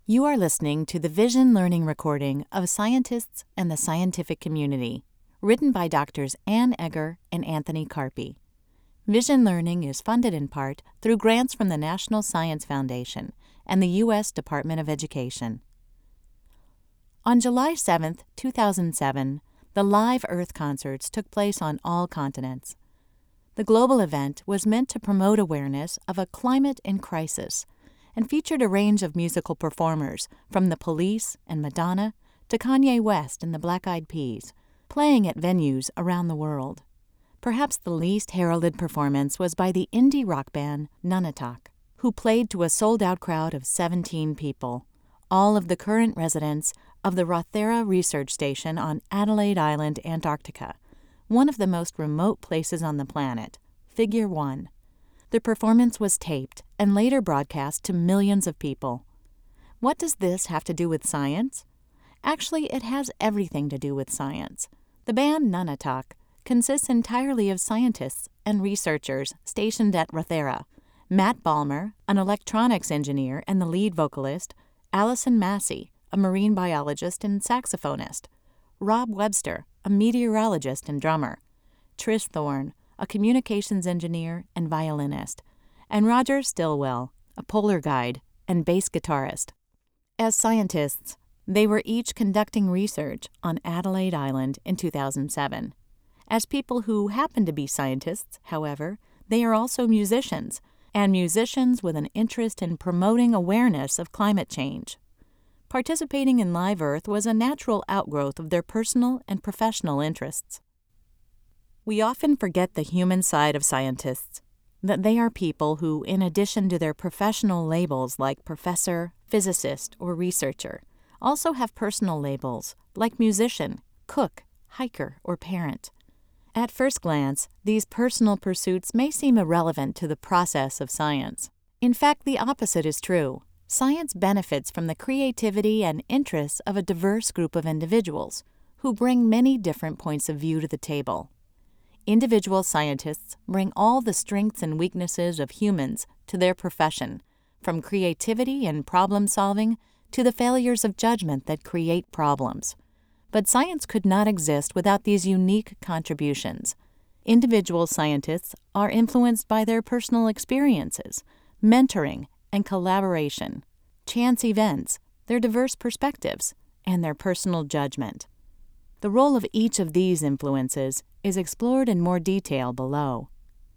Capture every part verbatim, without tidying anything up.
You are listening to the Vision Learning recording of Scientists and the Scientific Community, written by Doctors Ann Egger and Anthony Carpi. Vision Learning is funded in part through grants from the National Science Foundation and the U S Department of Education. On July seventh, two thousand seven, the Live Earth concerts took place on all continents. The global event was meant to promote awareness of a climate in crisis and featured a range of musical performers, from The Police and Madonna to Kanye West and the Black Eyed Peas, playing at venues around the world. Perhaps the least heralded performance was by the indie rock band Nunatak, who played to a sold-out crowd of seventeen people, all of the current residents of the Rothera Research Station on Adelaide Island, Antarctica, one of the most remote places on the planet, Figure One. The performance was taped and later broadcast to millions of people. What does this have to do with science? Actually, it has everything to do with science. The band Nunatak consists entirely of scientists and researchers stationed at Rothera. Matt Balmer, an electronics engineer and the lead vocalist, Allison Massey, a marine biologist and saxophonist, Rob Webster, a meteorologist and drummer, Trish Thorne, a communications engineer and violinist, and Roger Stillwell, a polar guide and bass guitarist. As scientists, they were each conducting research on Adelaide Island in two thousand seven. As people who happen to be scientists, however, they are also musicians, and musicians with an interest in promoting awareness of climate change. Participating in Live Earth was a natural outgrowth of their personal and professional interests. We often forget the human side of scientists, that they are people who, in addition to their professional labels like professor, physicist, or researcher, also have personal labels like musician, cook, hiker, or parent. At first glance, these personal pursuits may seem irrelevant to the process of science. In fact, the opposite is true. Science benefits from the creativity and interests of a diverse group of individuals who bring many different points of view to the table. Individual scientists bring all the strengths and weaknesses of humans to their profession, from creativity and problem-solving to the failures of judgment that create problems. But science could not exist without these unique contributions. Individual scientists are influenced by their personal experiences, mentoring, and collaboration, chance events, their diverse perspectives, and their personal judgment. The role of each of these influences is explored in more detail below.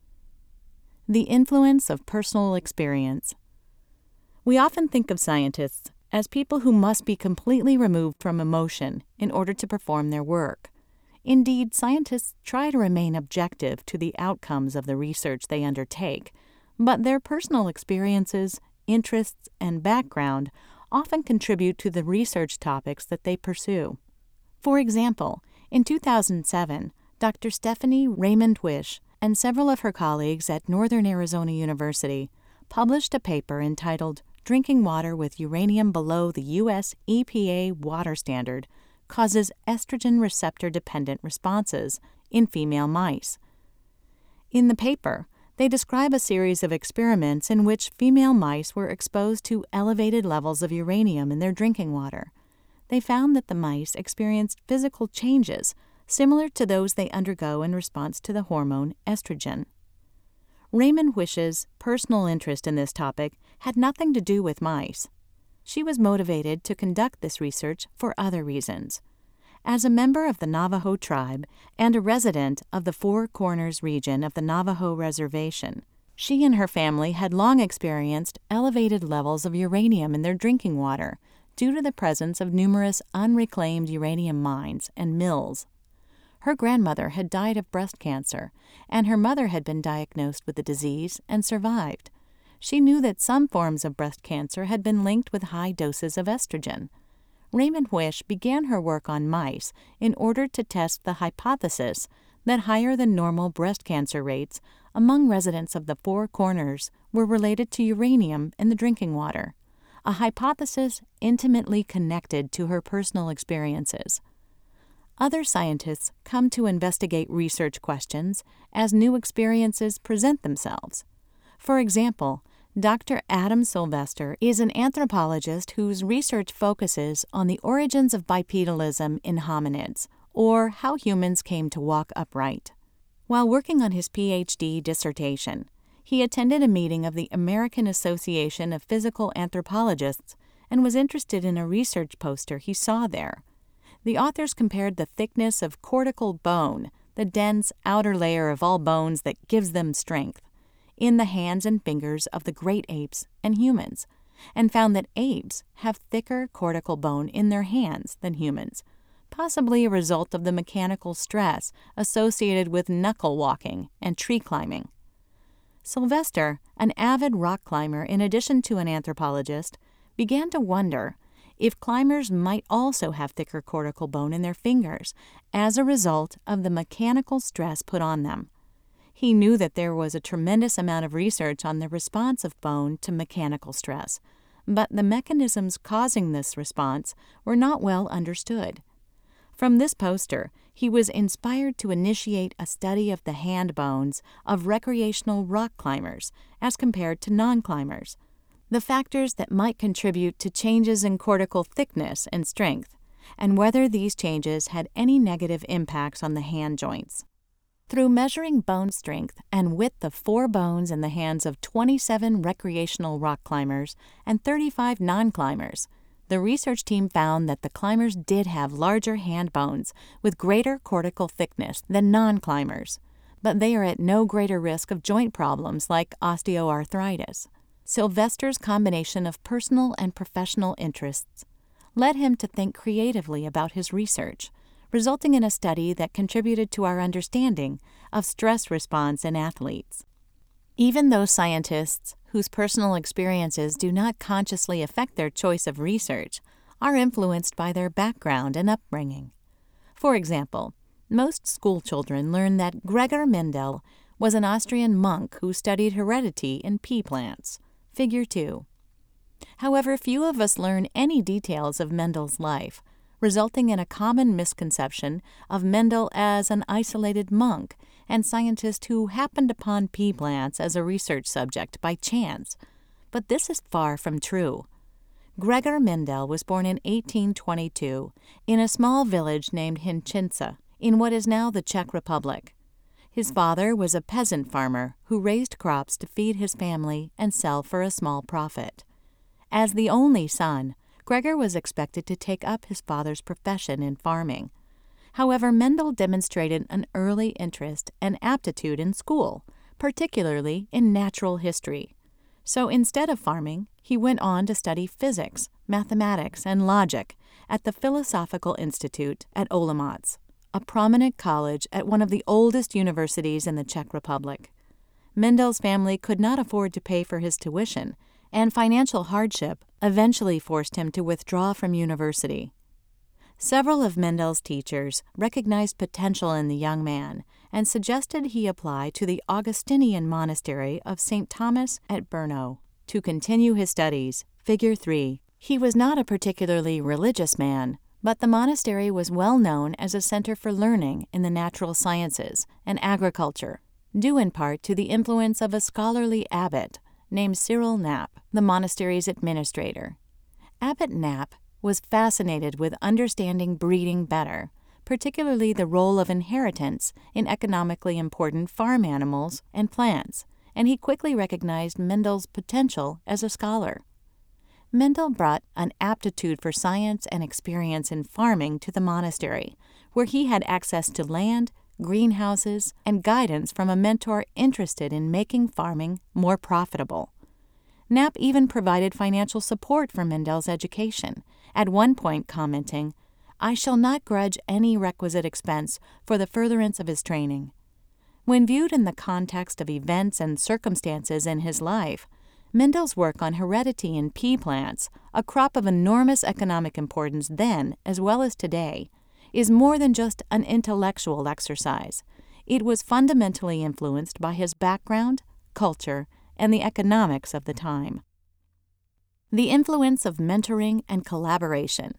The influence of personal experience. We often think of scientists as people who must be completely removed from emotion in order to perform their work. Indeed, scientists try to remain objective to the outcomes of the research they undertake, but their personal experiences, interests, and background often contribute to the research topics that they pursue. For example, in two thousand seven, Doctor Stephanie Raymond-Wish and several of her colleagues at Northern Arizona University published a paper entitled Drinking Water with Uranium Below the U S E P A Water Standard Causes Estrogen Receptor-Dependent Responses in Female Mice. In the paper, they describe a series of experiments in which female mice were exposed to elevated levels of uranium in their drinking water. They found that the mice experienced physical changes similar to those they undergo in response to the hormone estrogen. Raymond-Wish's personal interest in this topic had nothing to do with mice. She was motivated to conduct this research for other reasons. As a member of the Navajo tribe and a resident of the Four Corners region of the Navajo Reservation, she and her family had long experienced elevated levels of uranium in their drinking water due to the presence of numerous unreclaimed uranium mines and mills. Her grandmother had died of breast cancer, and her mother had been diagnosed with the disease and survived. She knew that some forms of breast cancer had been linked with high doses of estrogen. Raymond-Wish began her work on mice in order to test the hypothesis that higher than normal breast cancer rates among residents of the Four Corners were related to uranium in the drinking water, a hypothesis intimately connected to her personal experiences. Other scientists come to investigate research questions as new experiences present themselves. For example, Doctor Adam Sylvester is an anthropologist whose research focuses on the origins of bipedalism in hominids, or how humans came to walk upright. While working on his P H D dissertation, he attended a meeting of the American Association of Physical Anthropologists and was interested in a research poster he saw there. The authors compared the thickness of cortical bone, the dense outer layer of all bones that gives them strength, in the hands and fingers of the great apes and humans, and found that apes have thicker cortical bone in their hands than humans, possibly a result of the mechanical stress associated with knuckle walking and tree climbing. Sylvester, an avid rock climber in addition to an anthropologist, began to wonder if climbers might also have thicker cortical bone in their fingers as a result of the mechanical stress put on them. He knew that there was a tremendous amount of research on the response of bone to mechanical stress, but the mechanisms causing this response were not well understood. From this poster, he was inspired to initiate a study of the hand bones of recreational rock climbers as compared to non-climbers, the factors that might contribute to changes in cortical thickness and strength, and whether these changes had any negative impacts on the hand joints. Through measuring bone strength and width of four bones in the hands of twenty-seven recreational rock climbers and thirty-five non-climbers, the research team found that the climbers did have larger hand bones with greater cortical thickness than non-climbers, but they are at no greater risk of joint problems like osteoarthritis. Sylvester's combination of personal and professional interests led him to think creatively about his research, resulting in a study that contributed to our understanding of stress response in athletes. Even those scientists whose personal experiences do not consciously affect their choice of research are influenced by their background and upbringing. For example, most schoolchildren learn that Gregor Mendel was an Austrian monk who studied heredity in pea plants. Figure two. However, few of us learn any details of Mendel's life, resulting in a common misconception of Mendel as an isolated monk and scientist who happened upon pea plants as a research subject by chance. But this is far from true. Gregor Mendel was born in eighteen twenty-two in a small village named Hinchince in what is now the Czech Republic. His father was a peasant farmer who raised crops to feed his family and sell for a small profit. As the only son, Gregor was expected to take up his father's profession in farming. However, Mendel demonstrated an early interest and aptitude in school, particularly in natural history. So instead of farming, he went on to study physics, mathematics, and logic at the Philosophical Institute at Olomouc, a prominent college at one of the oldest universities in the Czech Republic. Mendel's family could not afford to pay for his tuition, and financial hardship eventually forced him to withdraw from university. Several of Mendel's teachers recognized potential in the young man and suggested he apply to the Augustinian monastery of Saint Thomas at Brno to continue his studies. Figure three. He was not a particularly religious man, but the monastery was well known as a center for learning in the natural sciences and agriculture, due in part to the influence of a scholarly abbot named Cyril Knapp, the monastery's administrator. Abbot Knapp was fascinated with understanding breeding better, particularly the role of inheritance in economically important farm animals and plants, and he quickly recognized Mendel's potential as a scholar. Mendel brought an aptitude for science and experience in farming to the monastery, where he had access to land, greenhouses, and guidance from a mentor interested in making farming more profitable. Knapp even provided financial support for Mendel's education, at one point commenting, "I shall not grudge any requisite expense for the furtherance of his training." When viewed in the context of events and circumstances in his life, Mendel's work on heredity in pea plants, a crop of enormous economic importance then as well as today, is more than just an intellectual exercise. It was fundamentally influenced by his background, culture, and the economics of the time. The influence of mentoring and collaboration.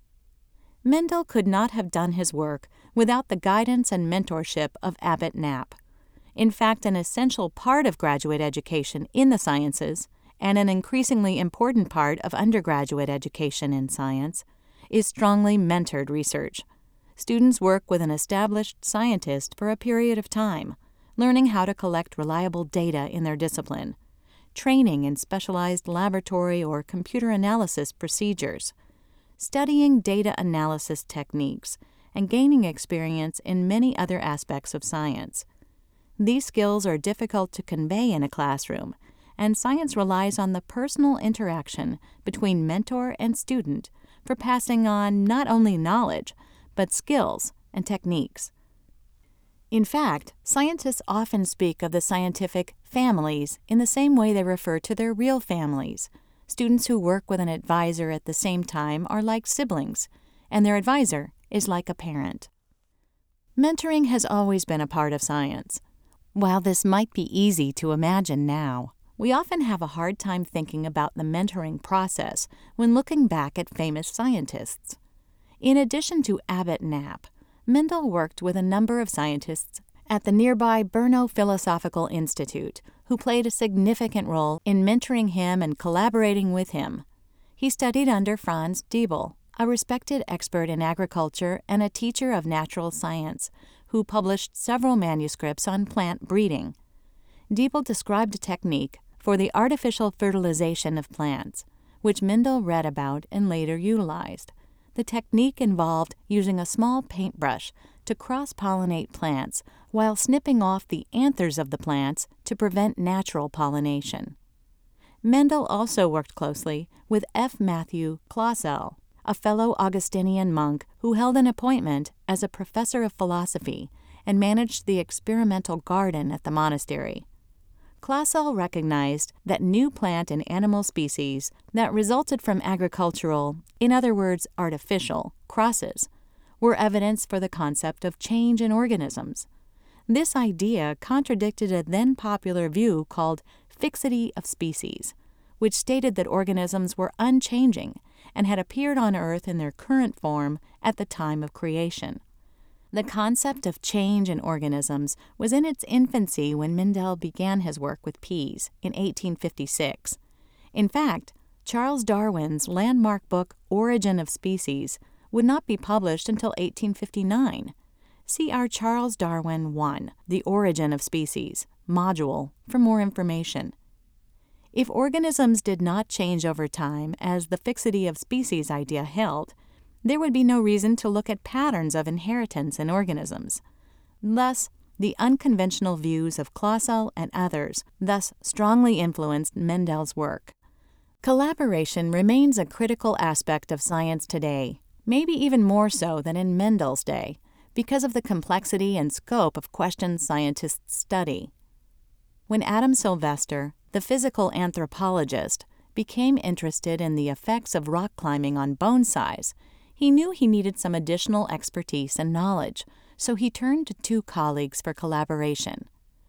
Mendel could not have done his work without the guidance and mentorship of Abbot Knapp. In fact, an essential part of graduate education in the sciences, and an increasingly important part of undergraduate education in science, is strongly mentored research. Students work with an established scientist for a period of time, learning how to collect reliable data in their discipline, training in specialized laboratory or computer analysis procedures, studying data analysis techniques, and gaining experience in many other aspects of science. These skills are difficult to convey in a classroom, and science relies on the personal interaction between mentor and student for passing on not only knowledge, but skills and techniques. In fact, scientists often speak of the scientific families in the same way they refer to their real families. Students who work with an advisor at the same time are like siblings, and their advisor is like a parent. Mentoring has always been a part of science. While this might be easy to imagine now, we often have a hard time thinking about the mentoring process when looking back at famous scientists. In addition to Abbott Knapp, Mendel worked with a number of scientists at the nearby Brno Philosophical Institute, who played a significant role in mentoring him and collaborating with him. He studied under Franz Diebel, a respected expert in agriculture and a teacher of natural science, who published several manuscripts on plant breeding. Diebel described a technique for the artificial fertilization of plants, which Mendel read about and later utilized. The technique involved using a small paintbrush to cross-pollinate plants while snipping off the anthers of the plants to prevent natural pollination. Mendel also worked closely with F. Matthew Clausel, a fellow Augustinian monk who held an appointment as a professor of philosophy and managed the experimental garden at the monastery. Clausel recognized that new plant and animal species that resulted from agricultural, in other words artificial, crosses were evidence for the concept of change in organisms. This idea contradicted a then popular view called fixity of species, which stated that organisms were unchanging and had appeared on Earth in their current form at the time of creation. The concept of change in organisms was in its infancy when Mendel began his work with peas in eighteen fifty-six. In fact, Charles Darwin's landmark book Origin of Species would not be published until eighteen fifty-nine. See our Charles Darwin one, The Origin of Species, module for more information. If organisms did not change over time as the fixity of species idea held, there would be no reason to look at patterns of inheritance in organisms. Thus, the unconventional views of Clausel and others thus strongly influenced Mendel's work. Collaboration remains a critical aspect of science today, maybe even more so than in Mendel's day, because of the complexity and scope of questions scientists study. When Adam Sylvester, the physical anthropologist, became interested in the effects of rock climbing on bone size, he knew he needed some additional expertise and knowledge, so he turned to two colleagues for collaboration.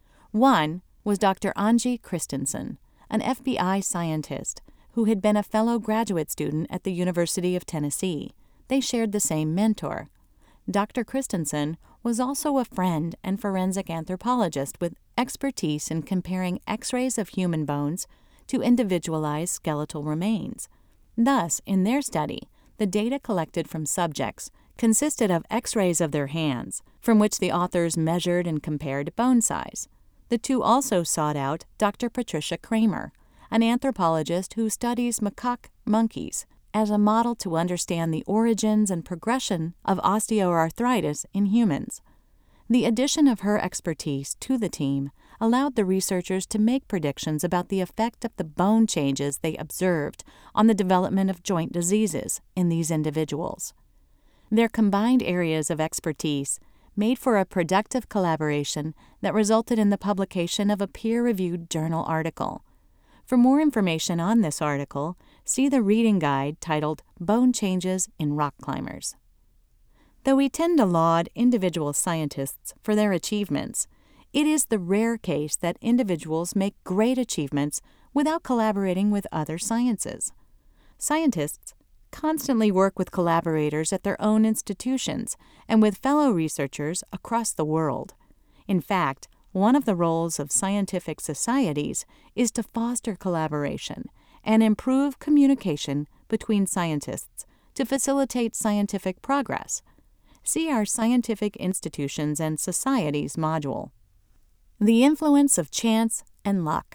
One was Doctor Angie Christensen, an F B I scientist who had been a fellow graduate student at the University of Tennessee. They shared the same mentor. Doctor Christensen was also a friend and forensic anthropologist with expertise in comparing X-rays of human bones to individualized skeletal remains. Thus, in their study, the data collected from subjects consisted of X-rays of their hands, from which the authors measured and compared bone size. The two also sought out Doctor Patricia Kramer, an anthropologist who studies macaque monkeys, as a model to understand the origins and progression of osteoarthritis in humans. The addition of her expertise to the team allowed the researchers to make predictions about the effect of the bone changes they observed on the development of joint diseases in these individuals. Their combined areas of expertise made for a productive collaboration that resulted in the publication of a peer-reviewed journal article. For more information on this article, see the reading guide titled Bone Changes in Rock Climbers. Though we tend to laud individual scientists for their achievements, it is the rare case that individuals make great achievements without collaborating with other sciences. Scientists constantly work with collaborators at their own institutions and with fellow researchers across the world. In fact, one of the roles of scientific societies is to foster collaboration and improve communication between scientists to facilitate scientific progress. See our Scientific Institutions and Societies module. The influence of chance and luck.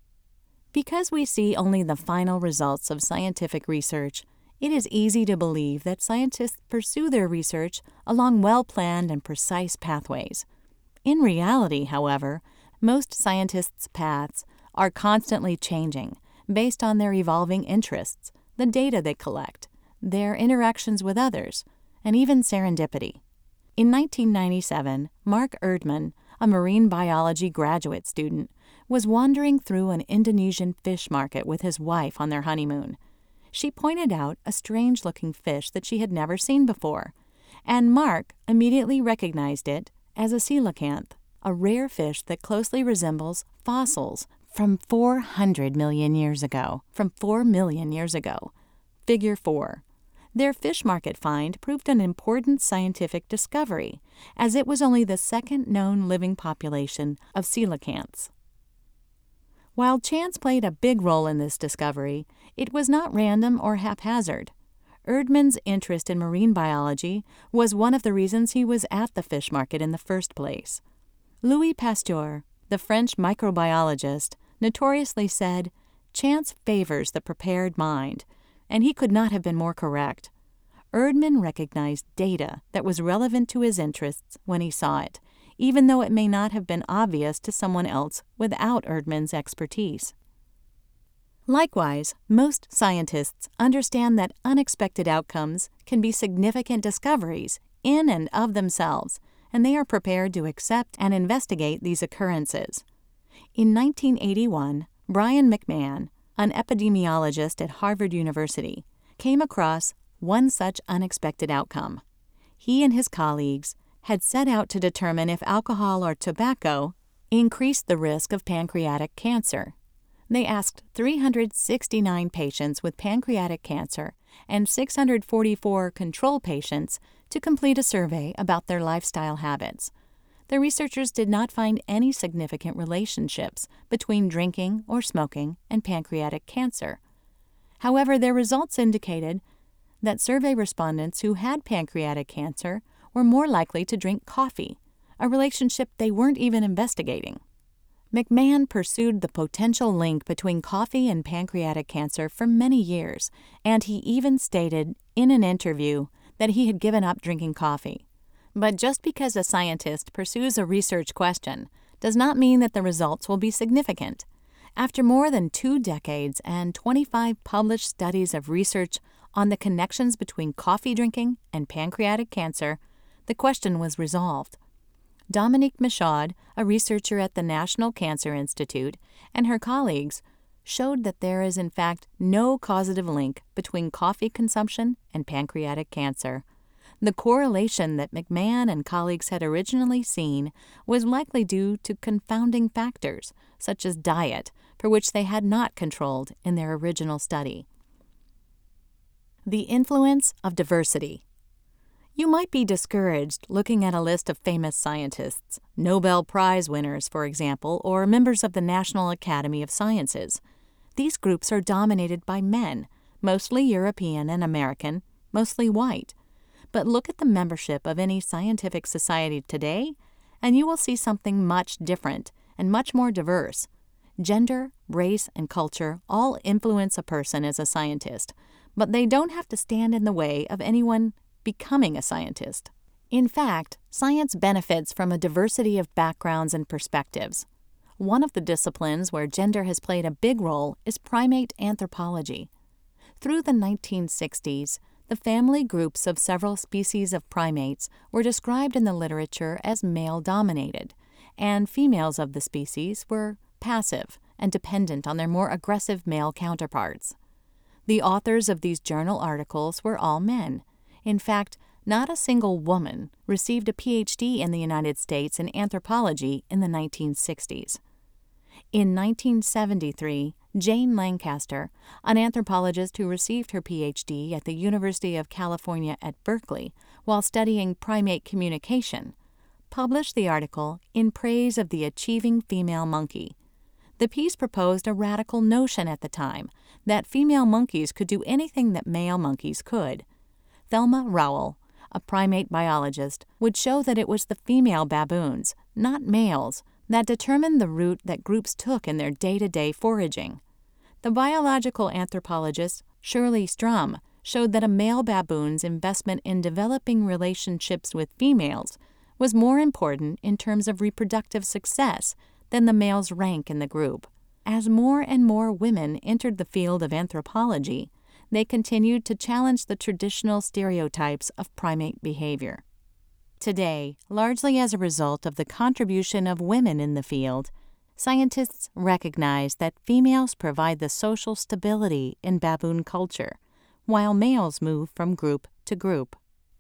Because we see only the final results of scientific research, it is easy to believe that scientists pursue their research along well-planned and precise pathways. In reality, however, most scientists' paths are constantly changing based on their evolving interests, the data they collect, their interactions with others, and even serendipity. In nineteen ninety-seven, Mark Erdman, a marine biology graduate student, was wandering through an Indonesian fish market with his wife on their honeymoon. She pointed out a strange-looking fish that she had never seen before, and Mark immediately recognized it as a coelacanth, a rare fish that closely resembles fossils from four hundred million years ago, from four million years ago. Figure four. Their fish market find proved an important scientific discovery, as it was only the second known living population of coelacanths. While chance played a big role in this discovery, it was not random or haphazard. Erdman's interest in marine biology was one of the reasons he was at the fish market in the first place. Louis Pasteur, the French microbiologist, notoriously said, "Chance favors the prepared mind," and he could not have been more correct. Erdman recognized data that was relevant to his interests when he saw it, even though it may not have been obvious to someone else without Erdman's expertise. Likewise, most scientists understand that unexpected outcomes can be significant discoveries in and of themselves, and they are prepared to accept and investigate these occurrences. In nineteen eighty-one, Brian McMahon, an epidemiologist at Harvard University, came across one such unexpected outcome. He and his colleagues had set out to determine if alcohol or tobacco increased the risk of pancreatic cancer. They asked three hundred sixty-nine patients with pancreatic cancer and six hundred forty-four control patients to complete a survey about their lifestyle habits. The researchers did not find any significant relationships between drinking or smoking and pancreatic cancer. However, their results indicated that survey respondents who had pancreatic cancer were more likely to drink coffee, a relationship they weren't even investigating. McMahon pursued the potential link between coffee and pancreatic cancer for many years, and he even stated in an interview that he had given up drinking coffee. But just because a scientist pursues a research question does not mean that the results will be significant. After more than two decades and twenty-five published studies of research on the connections between coffee drinking and pancreatic cancer, the question was resolved. Dominique Michaud, a researcher at the National Cancer Institute, and her colleagues showed that there is in fact no causative link between coffee consumption and pancreatic cancer. The correlation that McMahon and colleagues had originally seen was likely due to confounding factors, such as diet, for which they had not controlled in their original study. The influence of diversity. You might be discouraged looking at a list of famous scientists, Nobel Prize winners, for example, or members of the National Academy of Sciences. These groups are dominated by men, mostly European and American, mostly white. But look at the membership of any scientific society today, and you will see something much different and much more diverse. Gender, race, and culture all influence a person as a scientist, but they don't have to stand in the way of anyone becoming a scientist. In fact, science benefits from a diversity of backgrounds and perspectives. One of the disciplines where gender has played a big role is primate anthropology. Through the nineteen sixties, the family groups of several species of primates were described in the literature as male-dominated, and females of the species were passive and dependent on their more aggressive male counterparts. The authors of these journal articles were all men. In fact, not a single woman received a P H D in the United States in anthropology in the nineteen sixties. In nineteen seventy-three, Jane Lancaster, an anthropologist who received her P H D at the University of California at Berkeley while studying primate communication, published the article in praise of the achieving female monkey. The piece proposed a radical notion at the time that female monkeys could do anything that male monkeys could. Thelma Rowell, a primate biologist, would show that it was the female baboons, not males, that determined the route that groups took in their day-to-day foraging. The biological anthropologist Shirley Strum showed that a male baboon's investment in developing relationships with females was more important in terms of reproductive success than the male's rank in the group. As more and more women entered the field of anthropology, they continued to challenge the traditional stereotypes of primate behavior. Today, largely as a result of the contribution of women in the field, scientists recognize that females provide the social stability in baboon culture, while males move from group to group.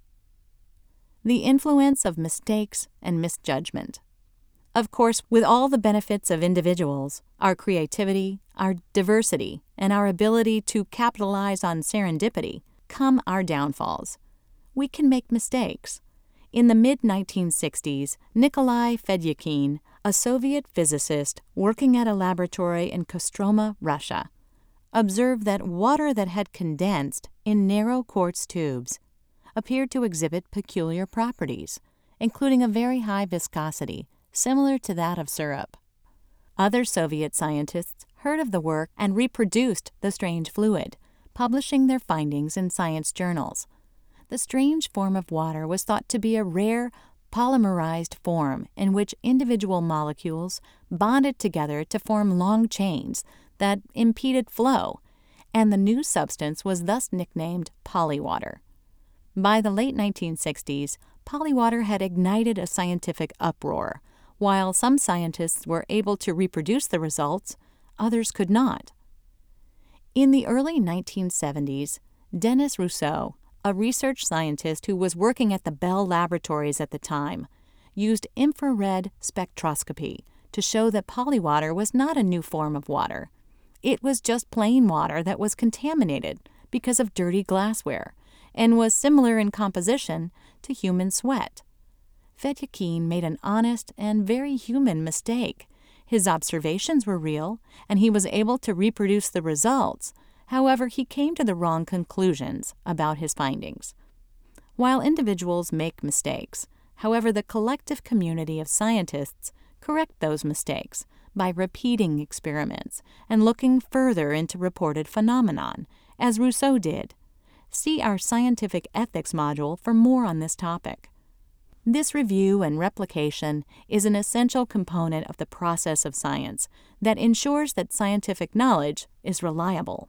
The influence of mistakes and misjudgment. Of course, with all the benefits of individuals, our creativity, our diversity, and our ability to capitalize on serendipity, come our downfalls. We can make mistakes. In the mid nineteen sixties, Nikolai Fedyakin, a Soviet physicist working at a laboratory in Kostroma, Russia, observed that water that had condensed in narrow quartz tubes appeared to exhibit peculiar properties, including a very high viscosity, similar to that of syrup. Other Soviet scientists heard of the work and reproduced the strange fluid, publishing their findings in science journals. The strange form of water was thought to be a rare, polymerized form in which individual molecules bonded together to form long chains that impeded flow, and the new substance was thus nicknamed polywater. By the late nineteen sixties, polywater had ignited a scientific uproar. While some scientists were able to reproduce the results, others could not. In the early nineteen seventies, Denis Rousseau, a research scientist who was working at the Bell Laboratories at the time, used infrared spectroscopy to show that polywater was not a new form of water. It was just plain water that was contaminated because of dirty glassware and was similar in composition to human sweat. Fedyakin made an honest and very human mistake. His observations were real, and he was able to reproduce the results. However, he came to the wrong conclusions about his findings. While individuals make mistakes, however, the collective community of scientists correct those mistakes by repeating experiments and looking further into reported phenomenon, as Rousseau did. See our scientific ethics module for more on this topic. This review and replication is an essential component of the process of science that ensures that scientific knowledge is reliable.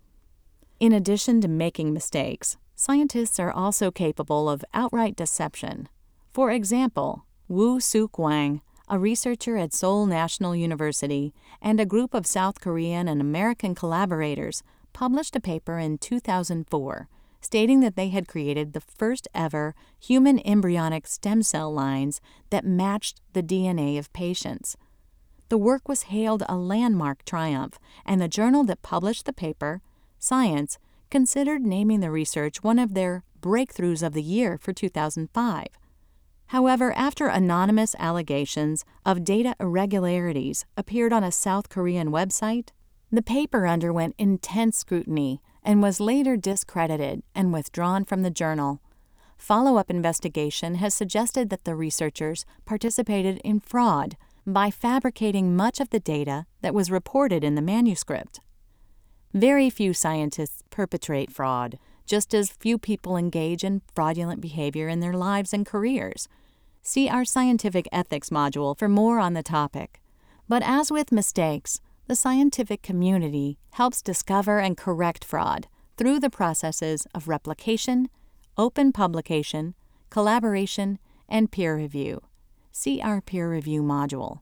In addition to making mistakes, scientists are also capable of outright deception. For example, Woo-Suk Hwang, a researcher at Seoul National University, and a group of South Korean and American collaborators published a paper in two thousand four stating that they had created the first ever human embryonic stem cell lines that matched the D N A of patients. The work was hailed a landmark triumph, and the journal that published the paper, Science, considered naming the research one of their breakthroughs of the year for two thousand five. However, after anonymous allegations of data irregularities appeared on a South Korean website, the paper underwent intense scrutiny and was later discredited and withdrawn from the journal. Follow-up investigation has suggested that the researchers participated in fraud by fabricating much of the data that was reported in the manuscript. Very few scientists perpetrate fraud, just as few people engage in fraudulent behavior in their lives and careers. See our scientific ethics module for more on the topic. But as with mistakes, the scientific community helps discover and correct fraud through the processes of replication, open publication, collaboration, and peer review. See our peer review module.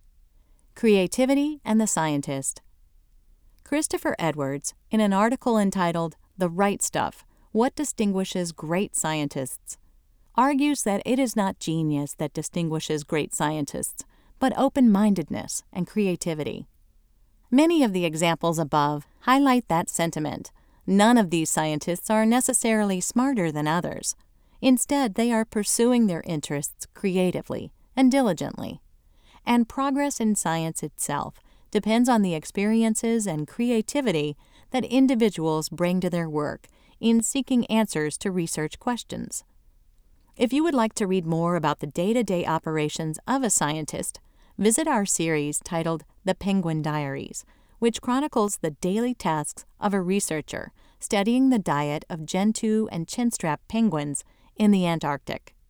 Creativity and the Scientist. Christopher Edwards, in an article entitled The Right Stuff: What Distinguishes Great Scientists, argues that it is not genius that distinguishes great scientists, but open-mindedness and creativity. Many of the examples above highlight that sentiment. None of these scientists are necessarily smarter than others. Instead, they are pursuing their interests creatively and diligently. And progress in science itself depends on the experiences and creativity that individuals bring to their work in seeking answers to research questions. If you would like to read more about the day-to-day operations of a scientist, visit our series titled The Penguin Diaries, which chronicles the daily tasks of a researcher studying the diet of gentoo and chinstrap penguins in the Antarctic.